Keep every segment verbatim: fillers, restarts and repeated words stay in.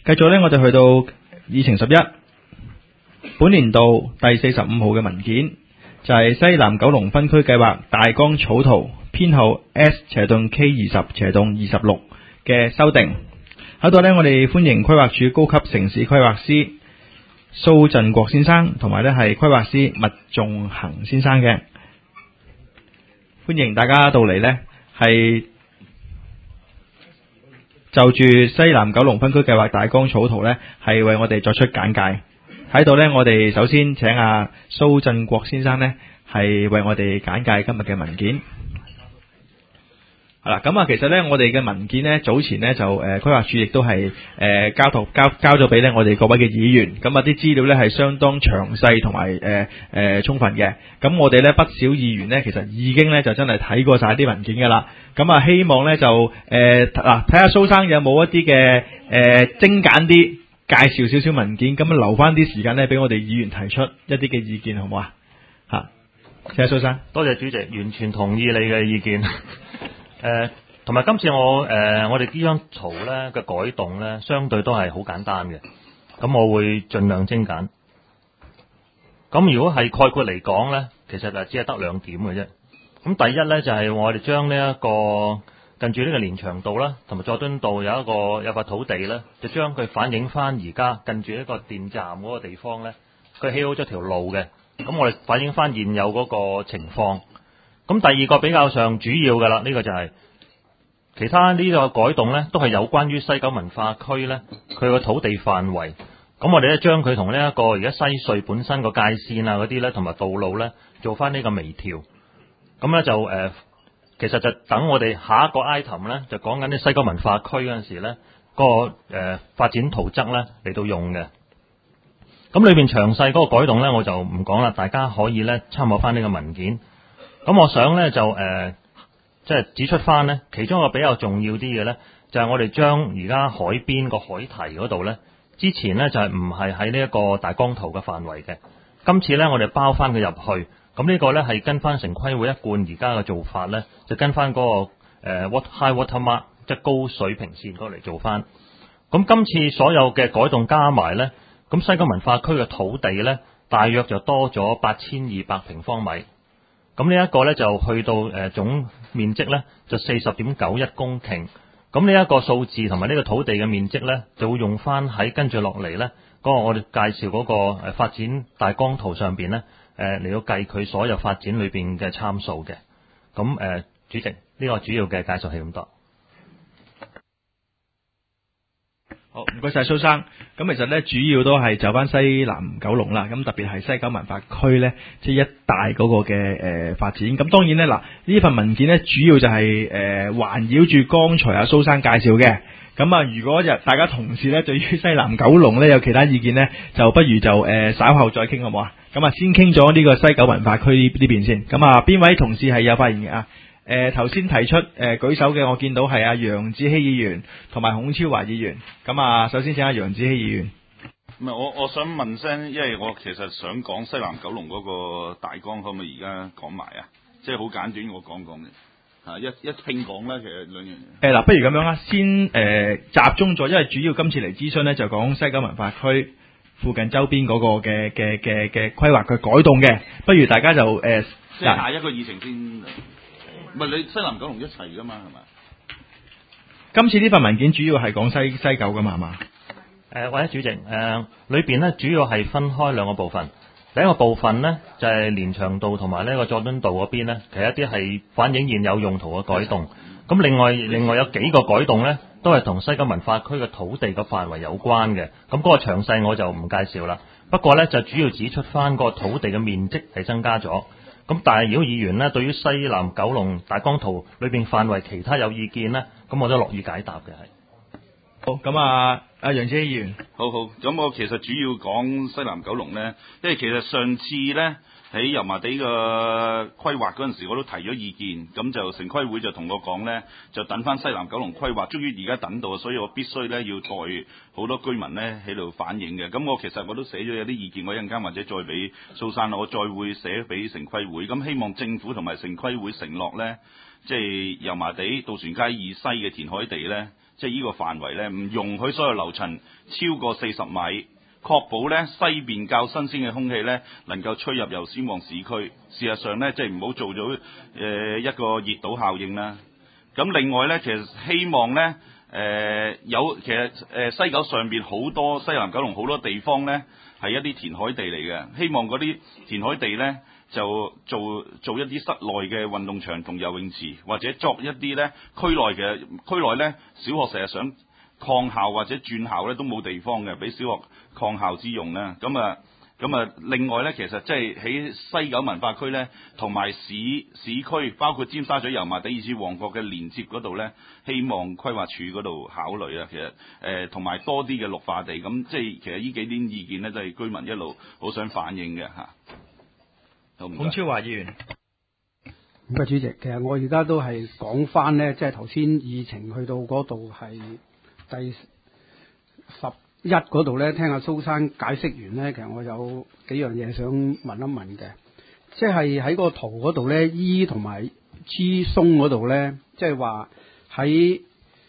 繼續呢，我哋去到議程十一，本年度第四十五號嘅文件就係西南九龍分區計劃大綱草圖編號 S 斜洞 K 二十斜洞二十六嘅修訂。喺度呢，我哋歡迎規劃署高級城市規劃師蘇振國先生，同埋呢係規劃師麥仲恒先生嘅，歡迎大家到嚟呢係就住西南九龍分區計劃大綱草圖呢係為我哋作出簡介。喺度呢，我哋首先請阿蘇振國先生呢係為我哋簡介今日嘅文件。係啦，咁啊，其實呢，我哋嘅文件呢，早前呢就誒規劃署亦都係誒交託交交咗俾呢我哋各位嘅議員，咁啊啲資料呢係相當詳細同埋誒誒充分嘅。咁我哋呢不少議員呢，其實已經呢就真係睇過晒啲文件㗎啦。咁啊，希望呢就誒嗱睇下蘇生有冇一啲嘅誒精簡啲介紹少少文件，咁啊留翻啲時間呢俾我哋議員提出一啲嘅意見，好唔好啊？嚇，謝謝蘇生。 多謝主席，完全同意你嘅意見。誒，同埋今次我誒、呃、我哋呢張圖咧嘅改動咧，相對都係好簡單嘅。咁我會盡量精簡。咁如果係概括嚟講咧，其實就只係得兩點嘅啫。咁第一咧就係、是、我哋將呢一個近住呢個連翔道啦，同埋佐敦道有一個有塊土地咧，就將佢反映翻而家近住一個電站嗰個地方咧，佢起好咗條路嘅。咁我哋反映翻現有嗰個情況。咁第二個比較上主要嘅啦，呢、這個就係、是、其他呢個改動呢，都係有關於西九文化區呢，佢個土地範圍。咁我哋咧將佢同呢一個而家西隧本身個界線啊嗰啲呢，同埋道路呢，做翻呢個微調。咁呢，就誒、呃，其實就等我哋下一個 item 呢，就講緊啲西九文化區嗰陣時呢，嗰、那個誒、呃、發展圖則呢嚟到用嘅。咁裏邊詳細嗰個改動呢，我就唔講啦，大家可以呢參考翻呢個文件。咁我想咧就誒，即、呃、係、就是、指出翻咧，其中一個比較重要啲嘅咧，就係、是、我哋將而家海邊個海堤嗰度咧，之前咧就係唔係喺呢一個大綱圖嘅範圍嘅。今次咧我哋包翻佢入去，咁呢個咧係跟翻城規會一貫而家嘅做法咧，就跟翻嗰、那個誒 water、呃、high water mark 即係高水平線嗰嚟做翻。咁今次所有嘅改動加埋咧，咁西九文化區嘅土地咧，大約就多咗八千二百平方米。咁呢一個咧就去到誒、呃、總面積咧就四十點九一公頃。咁呢一個數字同埋呢個土地嘅面積咧，就會用翻喺跟住落嚟咧嗰個我哋介紹嗰個誒發展大綱圖上邊咧誒嚟到計佢所有發展裏邊嘅參數嘅。咁誒、呃、主席呢、這個主要嘅介紹係咁多。 好，唔該晒蘇生。咁其實咧，主要都係就翻西南九龍啦。咁特別係西九文化區咧，即係一帶嗰個嘅誒、呃、發展。咁當然咧，嗱呢份文件咧，主要就係誒環繞住剛才阿蘇生介紹嘅。咁啊，如果日大家同事咧對於西南九龍咧有其他意見咧，就不如就誒、呃、稍後再傾好唔好啊？咁啊，先傾咗呢個西九文化區呢邊先。咁啊，邊位同事係有發言嘅啊？誒頭先提出誒、呃、舉手嘅，我見到係阿楊子希議員同埋孔超華議員。咁啊，首先請阿楊子希議員。 唔係，我我想問聲，因為我其實想講西南九龍嗰個大綱，可唔可以而家講埋啊？即係好簡短，我講講嘅嚇，一一拼講啦，其實兩樣嘢。誒嗱， 不如咁樣啦，先誒、呃、集中咗，因為主要今次嚟諮詢咧，就講西九文化區附近周邊嗰個嘅嘅嘅嘅規劃嘅改動嘅，不如大家就誒、呃、 即係下一個議程先。唔係你西南九龍一齊噶嘛，係咪？ 今次呢份文件主要係講西西九噶嘛，係嘛？ 誒，或者主席誒，裏邊咧主要係分開兩個部分。第一個部分咧就係、是、連翔道同埋呢個佐敦道嗰邊咧，其實一啲係反映現有用途嘅改動。咁另外另外有幾個改動咧，都係同西九文化區嘅土地嘅範圍有關嘅。咁嗰個詳細我就唔介紹啦。不過咧就主要指出翻個土地嘅面積係增加咗。咁但係如果議員呢對於西南九龍大綱圖裏邊範圍其他有意見呢，咁我都樂意解答嘅係。 好，咁啊，阿楊子希議員， 好好，咁我其實主要講西南九龍呢，因為其實上次呢喺油麻地嘅規劃嗰陣時，我都提咗意見，咁就城規會就同我講呢，就等翻西南九龍規劃，終於而家等到，所以我必須呢要代好多居民呢喺度反映嘅。咁我其實我都寫咗有啲意見，我一陣間或者再俾蘇生，我再會寫俾城規會，咁希望政府同埋城規會承諾呢，即係油麻地渡船街以西嘅填海地呢， 即係呢個範圍咧，唔容許所有樓層超過四十米，確保咧西邊較新鮮嘅空氣咧能夠吹入油尖旺市區。事實上咧，即係唔好做咗誒、呃、一個熱島效應啦。咁另外咧，其實希望咧誒、呃、有其實誒、呃、西九上邊好多西南九龍好多地方咧係一啲填海地嚟嘅，希望嗰啲填海地咧就做做一啲室內嘅運動場同游泳池，或者作一啲咧區內嘅區內咧小學成日想擴校或者轉校咧都冇地方嘅，俾小學擴校之用啦。咁啊咁啊，另外咧，其實即係喺西九文化區咧，同埋市市區，包括尖沙咀、油麻地以至旺角嘅連接嗰度咧，希望規劃署嗰度考慮啊。其實誒同埋多啲嘅綠化地，咁即係其實呢幾點意見咧，都係居民一路好想反映嘅嚇。好， 孔超華議員。 唔該，主席，其實我而家都係講翻呢，即係頭先議程去到嗰度係第十一嗰度呢，聽阿蘇生解釋完呢，其實我有幾樣嘢想問一問嘅，即係喺個圖嗰度呢 E 同埋 G 松嗰度呢，即係話喺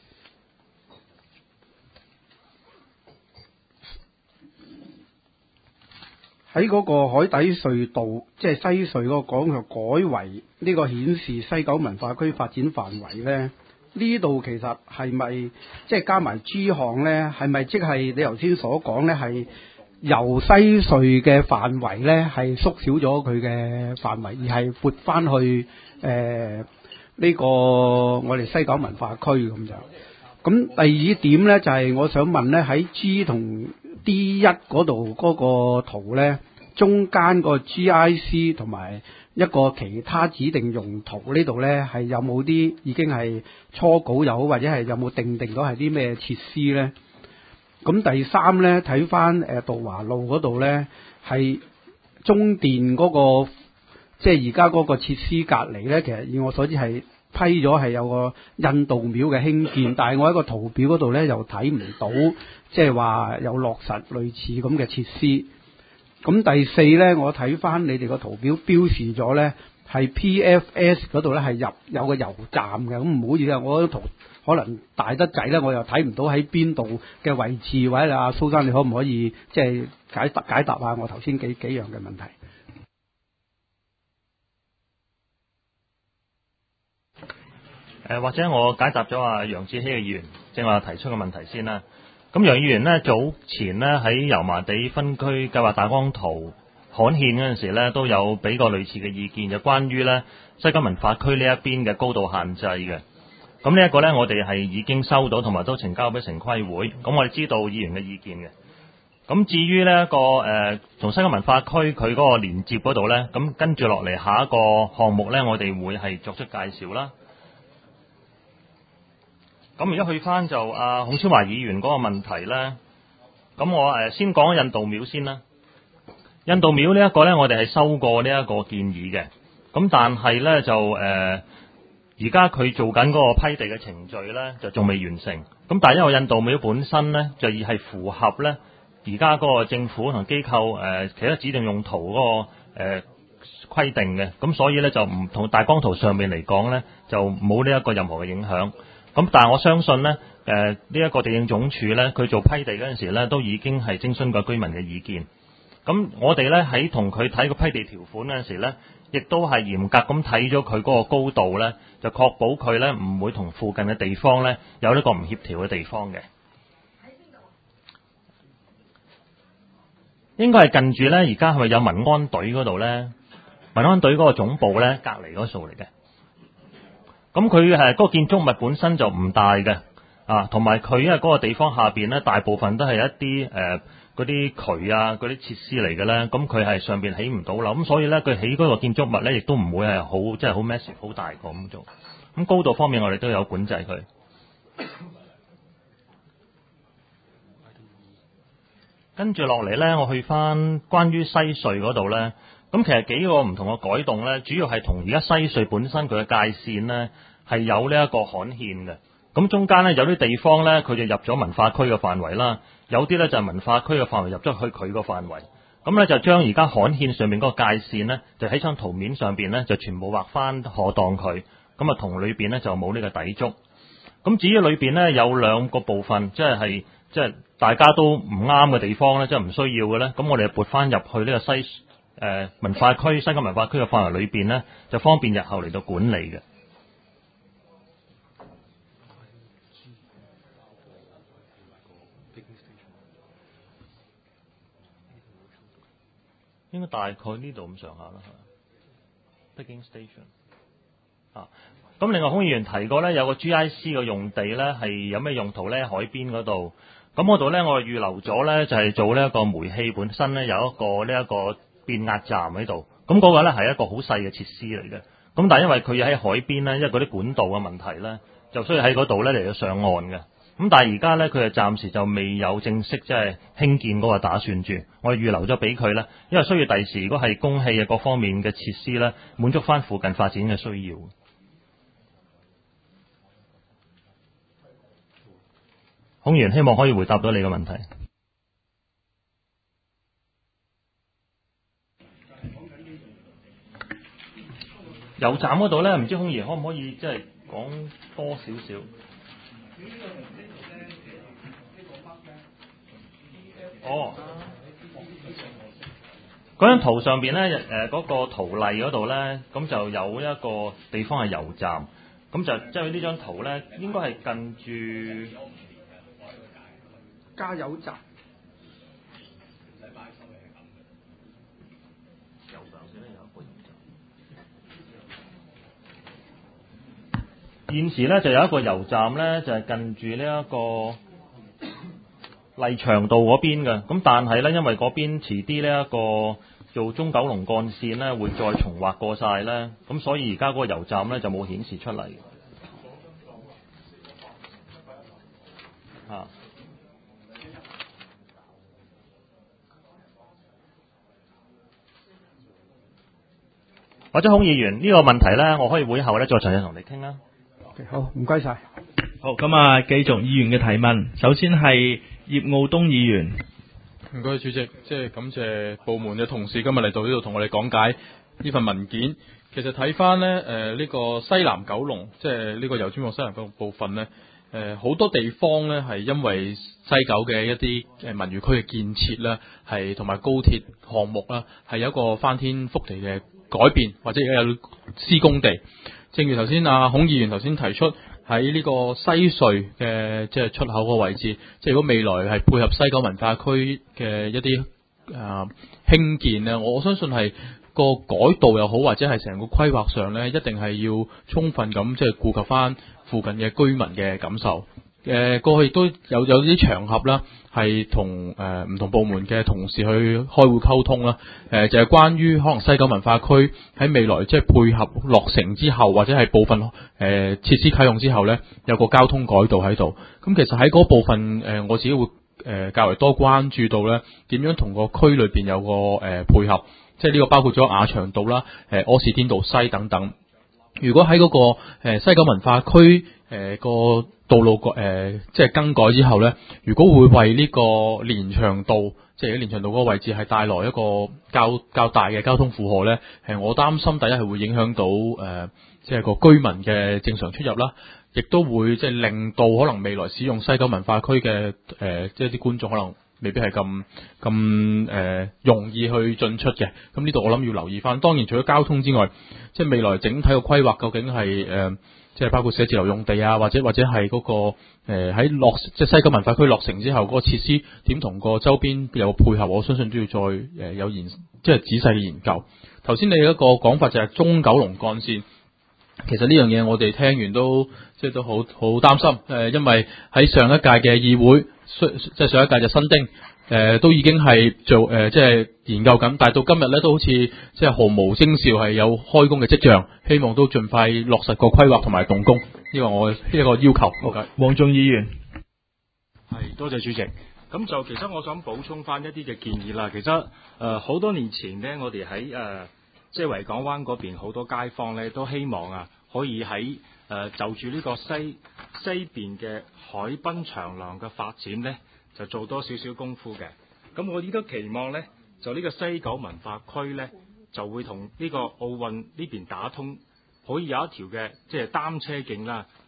喺嗰個海底隧道，即係西隧嗰個講就改為呢個顯示西九文化區發展範圍呢。呢度其實係咪即係加埋 G 項呢？係咪即係你頭先所講呢？係由西隧嘅範圍呢，係縮小咗佢嘅範圍，而係撥翻去誒呢、呃呢個我哋西九文化區咁樣。咁第二點呢，就係、是、我想問呢，喺 G 同 D 一嗰度嗰個圖呢，中間個 G I C 同埋一個其他指定用途呢度呢，係有冇啲已經係初稿又好，或者係有冇定定到係啲咩設施呢？咁第三呢，睇翻誒杜華路嗰度呢，係中電嗰、嗰個即係而家嗰個設施隔離呢，其實以我所知係批咗係有個印度廟嘅興建，但係我喺個圖表嗰度呢，又睇唔到，即係話有落實類似咁嘅設施。咁第四呢，我睇翻你哋個圖表標示咗呢，係 P F S 嗰度呢係入有個油站嘅。咁唔好意思啊，我圖可能大得滯呢，我又睇唔到喺邊度嘅位置，或者阿蘇生你可唔可以即係解答解答下我頭先幾幾樣嘅問題？ 誒，或者我解答咗阿楊志希嘅議員正話提出嘅問題先啦。咁楊議員呢，早前呢喺油麻地分區計劃大綱圖刊憲嗰陣時呢，都有俾過類似嘅意見，就關於呢西九文化區呢一邊嘅高度限制嘅。咁呢一個呢，我哋係已經收到，同埋都呈交俾城規會。咁我哋知道議員嘅意見嘅。咁至於呢一個誒，從西九文化區佢嗰個連接嗰度呢，咁跟住落嚟下一個項目呢，我哋會係作出介紹啦。咁而家去翻就阿孔超華議員嗰個問題咧，咁我誒先講印度廟先啦。印度廟呢一個咧，我哋係收過呢一個建議嘅，咁但係咧就誒而家佢做緊嗰個批地嘅程序咧，就仲未完成。咁但係因為印度廟本身咧，就已係符合咧而家嗰個政府同機構誒、呃、其他指定用途嗰、那個誒規、呃、定嘅，咁所以咧就唔同大綱圖上面嚟講咧，就冇呢一個任何嘅影響。咁但係我相信呢，誒呢一個地政總署呢，佢做批地嗰陣時呢，都已經係徵詢過居民嘅意見。咁我哋呢，喺同佢睇個批地條款嗰陣時呢，亦都係嚴格咁睇咗佢嗰個高度呢，就確保佢呢唔會同附近嘅地方呢有呢個唔協調嘅地方嘅。應該係近住呢，而家係咪有民安隊嗰度呢？民安隊嗰個總部呢，隔離嗰數嚟嘅。咁佢係嗰個建築物本身就唔大嘅，啊，同埋佢因為嗰個地方下邊咧，大部分都係一啲誒嗰啲渠啊，嗰啲設施嚟嘅咧，咁佢係上邊起唔到樓，咁所以咧佢起嗰個建築物咧，亦都唔會係好即係好 massive 好大個咁做。咁高度方面我哋都有管制佢。跟住落嚟咧，我去翻關於西隧嗰度咧。咁其實幾個唔同嘅改動咧，主要係同而家西隧本身佢嘅界線咧係有呢一個刊憲嘅。咁中間咧有啲地方咧，佢就入咗文化區嘅範圍啦；有啲咧就係文化區嘅範圍入咗去佢個範圍。咁咧就將而家刊憲上面嗰個界線咧，就喺張圖面上邊咧就全部畫翻妥當佢。咁啊同裏邊咧就冇呢個抵觸。 咁至於裏邊咧有兩個部分，即係係即係大家都唔啱嘅地方咧，即係唔需要嘅咧，咁我哋就撥翻入去呢個西誒、呃、文化區、西九文化區嘅範圍裏邊咧，就方便日後嚟到管理嘅。應該大概呢度咁上下啦，Picking Station 啊。咁另外孔議員提過咧，有個 G I C 嘅用地咧，係有咩用途咧？海邊嗰度，咁嗰度咧我哋預留咗咧，就係做呢一個煤氣本身咧有一個呢一個變壓站喺度。咁嗰個咧係一個好細嘅設施嚟嘅。咁但係因為佢喺海邊咧，因為嗰啲管道嘅問題咧，就需要喺嗰度咧嚟到上岸嘅。咁但係而家咧，佢係暫時就未有正式即係興建嗰個打算住，我哋預留咗俾佢咧，因為需要第時如果係供氣嘅各方面嘅設施咧，滿足翻附近發展嘅需要。孔議員希望可以回答到你嘅問題。油站嗰度咧，唔知孔議員可唔可以即係講多少少？哦，嗰張圖上邊咧，誒嗰個圖例嗰度咧，咁就有一個地方係油站，咁就即係呢張圖咧，應該係近住加油站。 現時咧就有一個油站咧，就係、是、近住呢一個麗翔道嗰邊嘅，咁但係咧，因為嗰邊遲啲呢一個做中九龍幹線咧，會再重劃過晒咧，咁所以而家嗰個油站咧就冇顯示出嚟。啊，或者孔議員呢、這個問題咧，我可以會後咧再詳細同你傾啦。 好，唔該晒。 好，咁啊，繼續議員嘅提問。首先係葉傲東議員。 唔該，主席，即係感謝部門嘅同事今日嚟到呢度同我哋講解呢份文件。其實睇翻呢，誒、呃、呢、這個西南九龍，即係呢個油尖旺西南九龍部分呢，誒、呃、好多地方呢係因為西九嘅一啲誒文娛區嘅建設啦，係同埋高鐵項目啦，係有一個翻天覆地嘅改變，或者有施工地。正如頭先阿孔議員頭先提出，喺呢個西隧嘅即係出口個位置，即係如果未來係配合西九文化區嘅一啲啊興建咧，我相信係個改道又好，或者係成個規劃上咧，一定係要充分咁即係顧及翻附近嘅居民嘅感受。誒、呃、過去亦都有有啲場合啦，係同誒唔同部門嘅同事去開會溝通啦。誒、呃、就係、是、關於可能西九文化區喺未來即係配合落成之後，或者係部分誒設、呃、施啟用之後咧，有個交通改道喺度。咁其實喺嗰部分誒、呃，我自己會誒、呃、較為多關注到咧，點樣同個區裏邊有個誒、呃、配合，即係呢個包括咗亞長道啦、誒、呃、柯士甸道西等等。如果喺嗰、那個誒、呃、西九文化區誒、呃、個道路個誒、呃、即係更改之後咧，如果會為呢個連翔道，即係喺連翔道嗰個位置係帶來一個較較大嘅交通負荷咧，係我擔心第一係會影響到誒、呃、即係個居民嘅正常出入啦，亦都會即係令到可能未來使用西九文化區嘅誒即係啲觀眾可能未必係咁咁誒容易去進出嘅。咁呢度我諗要留意翻。當然除咗交通之外，即係未來整體嘅規劃究竟係誒。呃即係包括寫字樓用地啊，或者或者係嗰、那個誒喺、呃、落即係西九文化區落成之後嗰個設施點同個周邊有個配合，我相信都要再誒、呃、有研即係仔細嘅研究。頭先你一個講法就係中九龍幹線，其實呢樣嘢我哋聽完都即係都好好擔心誒、呃，因為喺上一屆嘅議會，即係上一屆就新丁誒、呃、都已經係做誒、呃、即係研究緊，但係到今日咧都好似即係毫無徵兆係有開工嘅跡象，希望都盡快落實個規劃同埋動工，呢個我一個要求。好嘅， 黃仲議員係多謝主席。咁就其實我想補充翻一啲嘅建議啦。其實誒好、呃、多年前呢，我哋喺誒即係維港灣嗰邊好多街坊咧都希望啊可以喺誒、呃、就住呢個西西邊嘅海濱長廊嘅發展咧，就做多少少功夫嘅。咁我亦都期望咧，就呢個西九文化區咧，就會同呢個奧運呢邊打通，可以有一條嘅即係單車徑啦，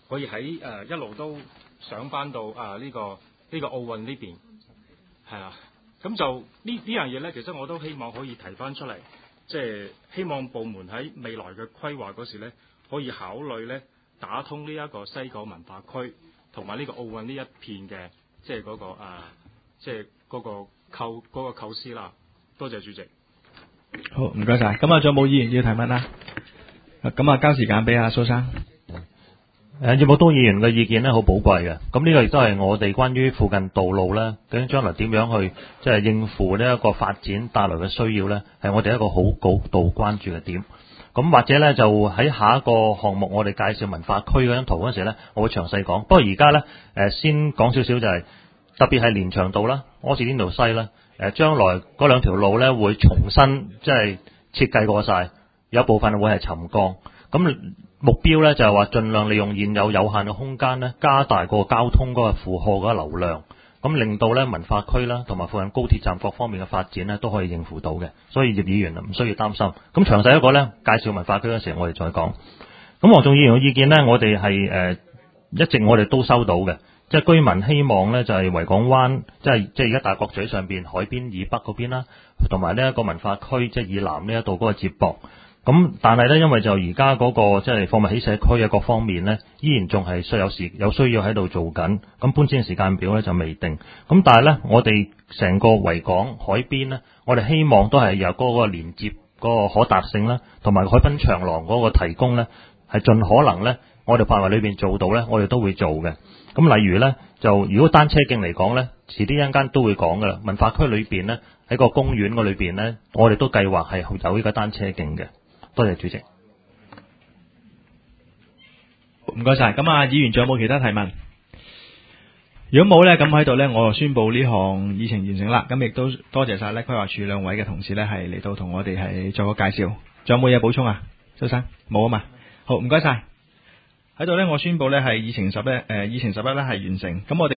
可以喺誒、呃、一路都上翻到啊呢、呢個呢、呢個奧運呢邊，係啊，咁就呢呢樣嘢咧，其實我都希望可以提翻出嚟，即係希望部門喺未來嘅規劃嗰時咧，可以考慮咧打通呢一個西九文化區同埋呢個奧運呢一片嘅，即係嗰個啊，即係嗰個構嗰個構思啦。多謝主席。 好，唔該晒。咁啊，仲有冇議員要提問啊？咁啊，交時間俾阿蘇生。 誒，葉寶東議員嘅意見咧，好寶貴嘅。咁呢個亦都係我哋關於附近道路咧，究竟將來點樣去即係應付呢一個發展帶來嘅需要咧，係我哋一個好高度關注嘅點。咁或者咧就喺下一個項目，我哋介紹文化區嗰張圖嗰陣時咧，我會詳細講。不過而家咧誒，先講少少就係、是、特別係連翔道啦、柯士甸道西啦，誒將來嗰兩條路咧會重新即係設計過晒，有部分會係沉降。咁目標咧就係話盡量利用現有有限嘅空間咧，加大個交通嗰個負荷嗰個流量，咁令到咧文化區啦同埋附近高鐵站各方面嘅發展咧都可以應付到嘅。所以葉議員唔需要擔心。咁詳細一個咧介紹文化區嗰時候我哋再講。咁黃仲議員嘅意見咧，我哋係誒一直我哋都收到嘅，即係居民希望咧就係維港灣，即係即係而家大角咀上邊海邊以北嗰邊啦，同埋呢一個文化區即係以南呢一度嗰個接駁。咁但係咧，因為就而家嗰個即係貨物起社區嘅各方面咧，依然仲係需有時有需要喺度做緊。咁搬遷嘅時間表咧就未定。咁但係咧，我哋成個維港海邊咧，我哋希望都係有嗰個連接嗰個可達性啦，同埋海濱長廊嗰個提供咧，係盡可能咧，我哋範圍裏邊做到咧，我哋都會做嘅。咁例如咧，就如果單車徑嚟講咧，遲啲一陣間都會講噶啦。文化區裏邊咧，喺個公園嗰裏邊咧，我哋都計劃係有呢個單車徑嘅。多謝主席。 唔該晒。咁啊，議員仲有冇其他提問？如果冇呢，咁喺度呢，我就宣布呢項議程完成啦。咁亦都多謝晒呢規劃署兩位嘅同事呢，係嚟到同我哋係做個介紹。仲有冇嘢補充啊？蘇生冇啊嘛。好，唔該晒。喺度呢，我宣布呢係議程十一誒，議程十一呢係完成。咁我哋。